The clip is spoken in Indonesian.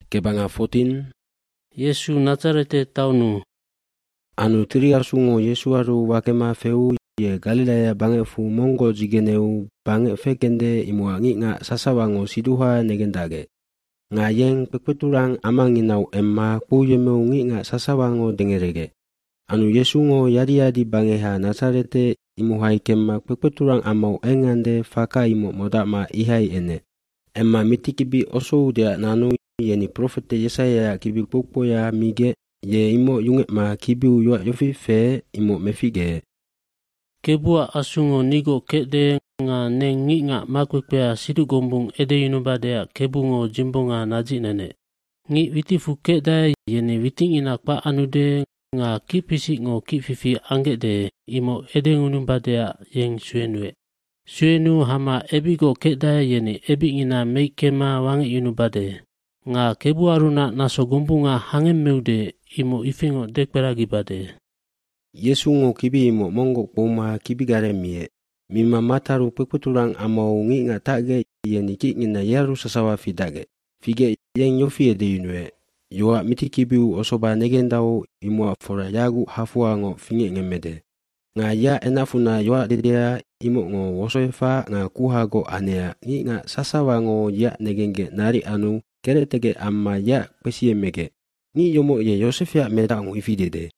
Kebanga 14. Yesu Nazarete taunu. Anu tiri arsungo Yesu aru wakema feu ye Galilea bange fu mongo jigeneu bange fekende imua nga sasawango siduha negendage. Nga yeng pekpeturang amanginau emma kuyemeu nga sasawango dengerege. Anu Yesu ngo yadi bangeha Nazarete imuhai kemma pekpeturang amau engande faka imu modama ihai ene. Emma mitikibi oso dia nanu yeni profete Yesaya kibi pukpo ya mige ye imo yunge ma kibi uywa yofi fe imo mefige. Kebua asungo nigo kede nga neng nga makwekpea sidu gombung ede yunubadea kebungo jimbonga naji nene. Ngi witifu keda yeni witing inakpa anude nga kipisi ngo kififi angede imo ede yunubadea yeng suenwe. Suenu hama ebigo keda yeni ebingina meikema wangi yunubade. Nga kebu aruna naso gombunga hangem meude imo ifingo dekperagi bade. Yesu ngo kibi imo mongo poma kibi garemie. Mima mataru pekpeturang amau nga tage yeni ngina yaru sasawa fidage. Fige yeng yofi ede yunwe. Yoa miti kibiu osoba negendao imo fora yagu hafua ngo finge ngemede. Nga ya enafuna yoa dedea imo ngo wosoefa nga kuhago anea nga sasawa ngo ya negenge nari anu keretege amma ya pesiemege. Ni yomo ye Yosefia meda ngo ifidede.